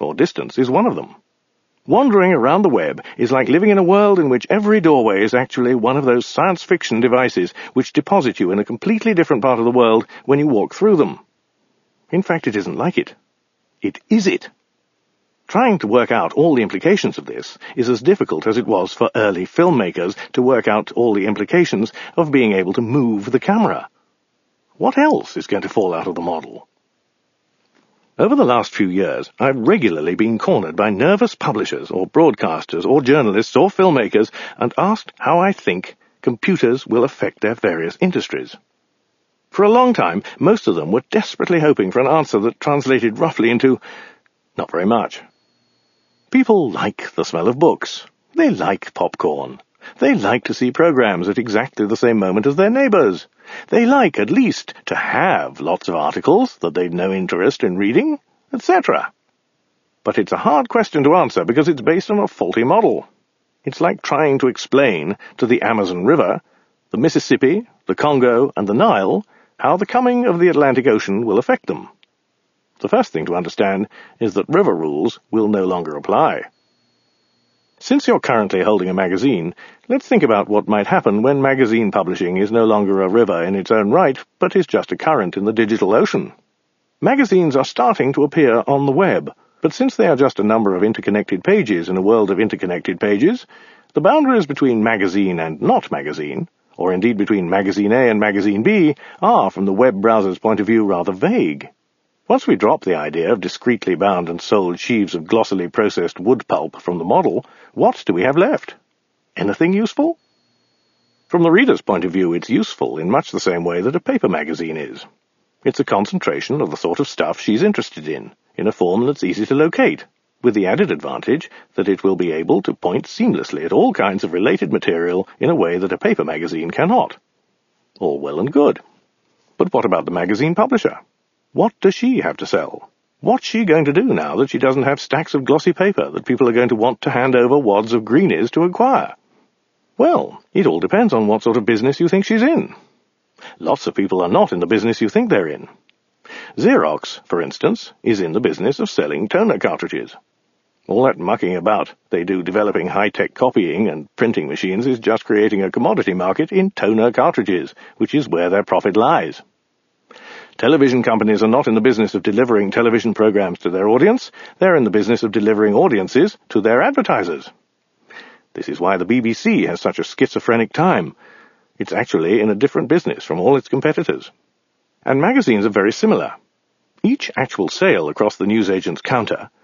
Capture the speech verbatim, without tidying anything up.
or distance is one of them. Wandering around the web is like living in a world in which every doorway is actually one of those science fiction devices which deposit you in a completely different part of the world when you walk through them. In fact, it isn't like it. It is it. Trying to work out all the implications of this is as difficult as it was for early filmmakers to work out all the implications of being able to move the camera. What else is going to fall out of the model? Over the last few years, I've regularly been cornered by nervous publishers or broadcasters or journalists or filmmakers and asked how I think computers will affect their various industries. For a long time, most of them were desperately hoping for an answer that translated roughly into, not very much. People like the smell of books. They like popcorn. They like to see programs at exactly the same moment as their neighbors. They like, at least, to have lots of articles that they've no interest in reading, et cetera. But it's a hard question to answer because it's based on a faulty model. It's like trying to explain to the Amazon River, the Mississippi, the Congo, and the Nile how the coming of the Atlantic Ocean will affect them. The first thing to understand is that river rules will no longer apply. Since you're currently holding a magazine, let's think about what might happen when magazine publishing is no longer a river in its own right, but is just a current in the digital ocean. Magazines are starting to appear on the web, but since they are just a number of interconnected pages in a world of interconnected pages, the boundaries between magazine and not magazine, or indeed between magazine A and magazine B, are, from the web browser's point of view, rather vague. Once we drop the idea of discreetly bound and sold sheaves of glossily processed wood pulp from the model, what do we have left? Anything useful? From the reader's point of view, it's useful in much the same way that a paper magazine is. It's a concentration of the sort of stuff she's interested in, in a form that's easy to locate, with the added advantage that it will be able to point seamlessly at all kinds of related material in a way that a paper magazine cannot. All well and good. But what about the magazine publisher? What does she have to sell? What's she going to do now that she doesn't have stacks of glossy paper that people are going to want to hand over wads of greenies to acquire? Well, it all depends on what sort of business you think she's in. Lots of people are not in the business you think they're in. Xerox, for instance, is in the business of selling toner cartridges. All that mucking about they do developing high-tech copying and printing machines is just creating a commodity market in toner cartridges, which is where their profit lies. Television companies are not in the business of delivering television programs to their audience. They're in the business of delivering audiences to their advertisers. This is why the B B C has such a schizophrenic time. It's actually in a different business from all its competitors. And magazines are very similar. Each actual sale across the newsagent's counter